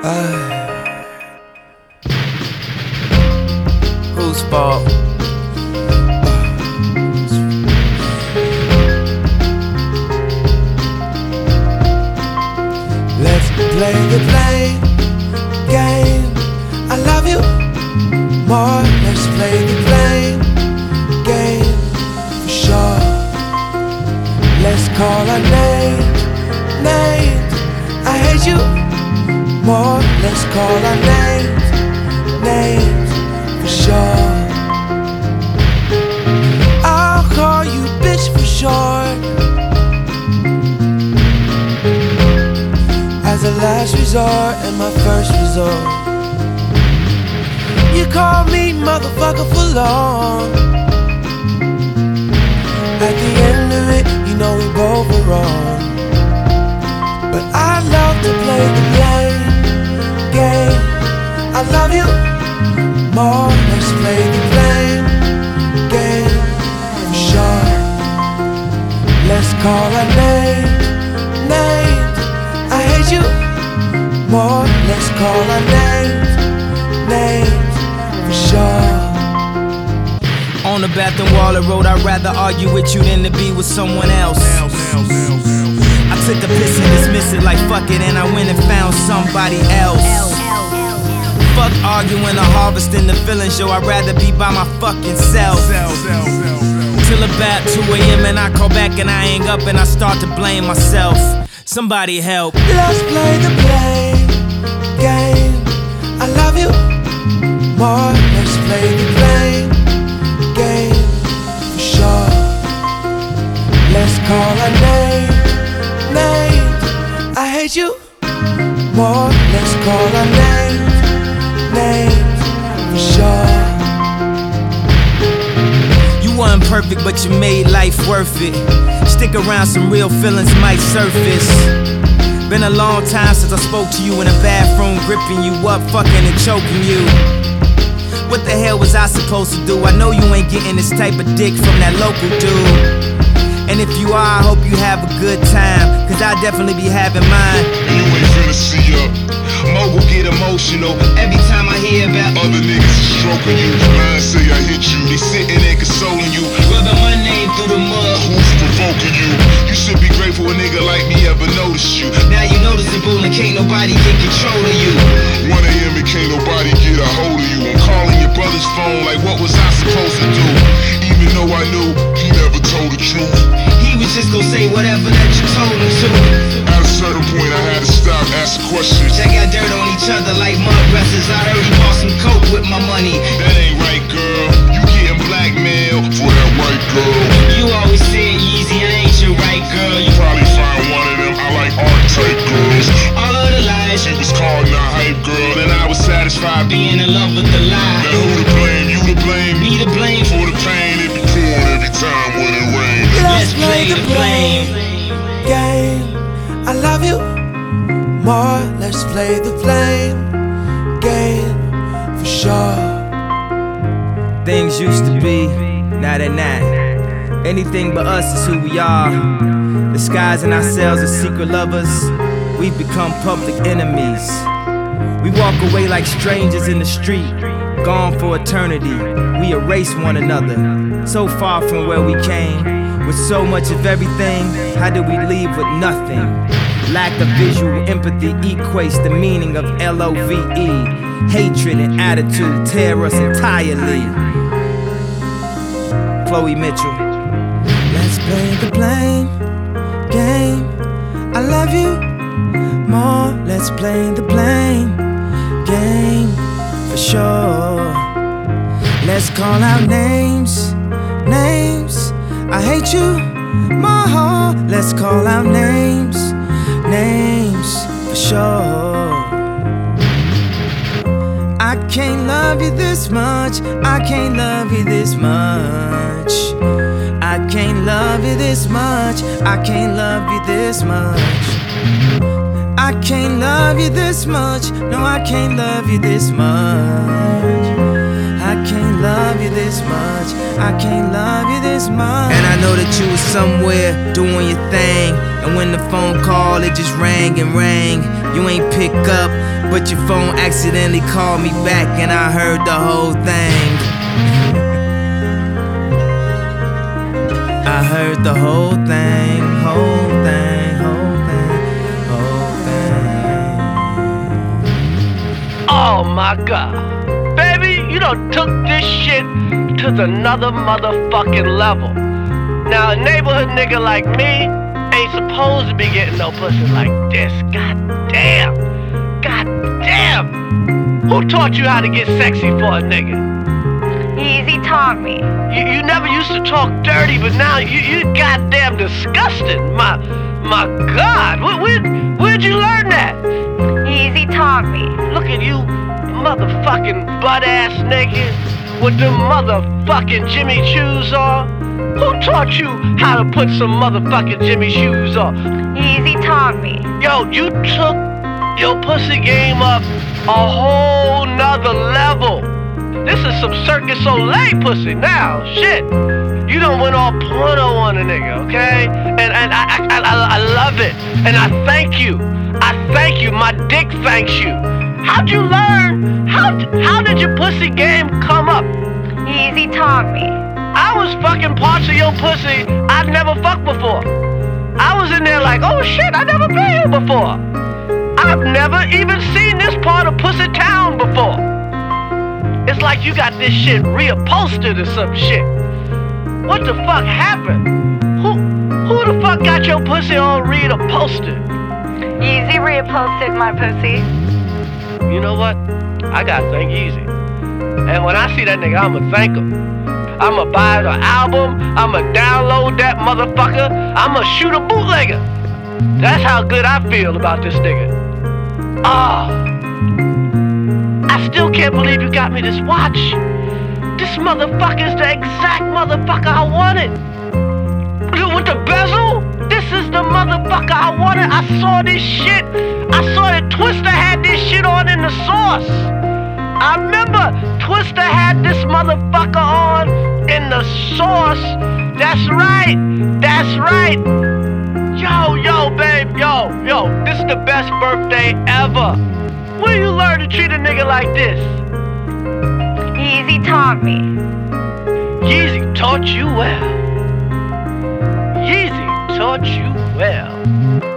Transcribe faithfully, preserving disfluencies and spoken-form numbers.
Whose fault? Let's play the blame game. I love you more. Let's play the blame game for sure. Let's call our names, names. I hate you more. Let's call our names, names for sure. I'll call you bitch for short, as a last resort and my first resort. You call me motherfucker for long. At the end of it, you know we both were wrong. But I love to play the blame game. I love you more. Let's play the blame game for sure. Let's call our names, names. I hate you more. Let's call our names, names for sure. On the bathroom wall, I wrote, I'd rather argue with you than to be with someone else. I took a piss and dismissed it like fuck it, and I went and found somebody else. Fuck arguing or harvesting the feelings, yo, I'd rather be by my fucking self. Till about two A M and I call back and I hang up and I start to blame myself. Somebody help. Let's play the blame game. I love you more. Let's play the blame game for sure. Let's call our names, names. I hate you more. Let's call our names, names for sure. You weren't perfect, but you made life worth it. Stick around, some real feelings might surface. Been a long time since I spoke to you in a bathroom, gripping you up, fucking and choking you. What the hell was I supposed to do? I know you ain't getting this type of dick from that local dude. And if you are, I hope you have a good time, cause I definitely be having mine. And you ain't finna see up. Mogul get emotional every time I hear about other niggas stroking you. Mine say I hit you, they sitting there consoling you, rubbing my name through the mud. Who's provoking you? You should be grateful a nigga like me ever noticed you. Now you noticeable and can't nobody get control of you. one A M and can't nobody get a hold of you. I'm calling your brother's phone like what was I supposed to do? Even though I knew he never told the truth. He was just gonna say whatever that you told him to. At a certain point I had to stop, ask questions. Check out dirt on each other like mud wrestlers. I heard he bought some coke with my money. That ain't right, girl. You getting blackmailed for that white girl. You always said Yeezy, I ain't your right girl. You probably find one of them. I like art type girls. All of the lies she was called not hype girl, and I was satisfied being in love with the lie. Now who to blame? You to blame? Me to blame for the pain it be pouring every time when it rains. Let's play the blame game. I love you more. Let's play the blame game for sure. Things used to be, now they're not. Anything but us is who we are. Disguising ourselves as secret lovers, we've become public enemies. We walk away like strangers in the street, gone for eternity. We erase one another, so far from where we came. With so much of everything, how do we leave with nothing? Lack of visual empathy equates the meaning of L O V E. Hatred and attitude tear us entirely. Chloe Mitchell. Let's play the blame game. I love you more. Let's play the blame game for sure. Let's call out names, names. I hate you more. Let's call out names, names for sure. I can't love you this much. I can't love you this much. I can't love you this much. I can't love you this much. I can't love you this much. No, I can't love you this much. I can't love you this much. I can't love you this much. And I know that you was somewhere doing your thing. And when the phone call, it just rang and rang. You ain't pick up, but your phone accidentally called me back, and I heard the whole thing. I heard the whole thing, whole thing, whole thing, whole thing. Oh my God. Baby, you done took this shit to another motherfucking level. Now a neighborhood nigga like me ain't supposed to be getting no pussy like this. God damn. God damn. Who taught you how to get sexy for a nigga? Easy taught me. You, you never used to talk dirty, but now you you goddamn disgusting. My my God, where, where, where'd you learn that? Easy taught me. Look at you, motherfucking butt-ass nigga with them motherfucking Jimmy Choos on. Who taught you how to put some motherfucking Jimmy Shoes on? Easy taught me. Yo, you took your pussy game up a whole nother level. This is some Circus Soleil pussy now. Shit. You done went all porno on a nigga, okay? And and I, I I I love it. And I thank you. I thank you. My dick thanks you. How'd you learn? How how did your pussy game come up? Easy taught me. I was fucking parts of your pussy I'd never fucked before. I was in there like, oh shit, I never been here before. I've never even seen this part of Pussy Town before. It's like you got this shit reupholstered or some shit. What the fuck happened? Who who the fuck got your pussy all reupholstered? Easy reupholstered my pussy. You know what? I gotta thank Easy. And when I see that nigga, I'ma thank him. I'ma buy the album, I'ma download that motherfucker, I'ma shoot a bootlegger. That's how good I feel about this nigga. Ah. Oh. I still can't believe you got me this watch. This motherfucker's the exact motherfucker I wanted. With the bezel, this is the motherfucker I wanted. I saw this shit. I saw that Twista had this shit on in the Source. I remember Twista had this motherfucker on in the Source. That's right. That's right. Yo, yo, babe, yo, yo. This is the best birthday ever. Where you learn to treat a nigga like this? Easy taught me. Yeezy taught you well. Yeezy taught you well.